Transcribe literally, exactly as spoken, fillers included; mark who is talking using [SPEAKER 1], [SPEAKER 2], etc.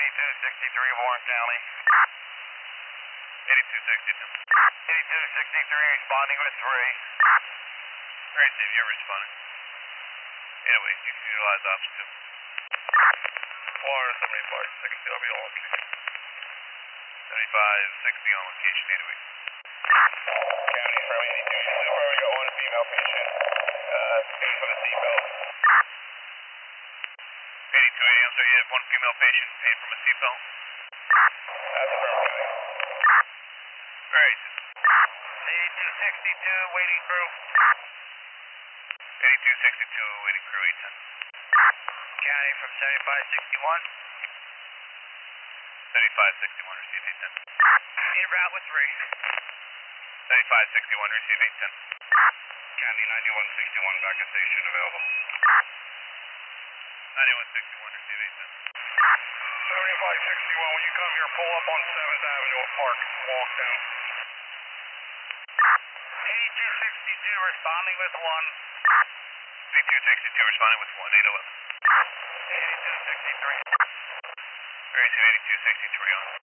[SPEAKER 1] eighty-two sixty-three, Warren County. eighty-two sixty-two. eighty-two sixty-three, responding with three. Alright, Steve, you're responding. Anyway, you can utilize option two. Florida seventy-five sixty, I'll be on location. seventy-five sixty on location, anyway. County from eighty-two, you still probably got one female patient. Uh, paying for the seatbelt. eighty-two eighty, I'm sorry, you have one female patient paying from a seatbelt? That's affirmative. Alright. eighty-two sixty-two, waiting crew. eighty-two sixty-two, waiting crew, eight ten. County from seventy-five sixty-one. seventy-five sixty-one, receive eight ten. In route with three. seventy-five sixty-one, receive eight ten. County ninety-one sixty-one, back at station available. ninety-one sixty-one, receive eight ten. seventy-five sixty-one, when you come here, pull up on seventh Avenue and park. Walk down. eighty-two sixty-two, responding with one. eighty-two sixty-two, responding with one, eight eleven. eighty-two sixty-three. Receive eighty-two sixty-three on.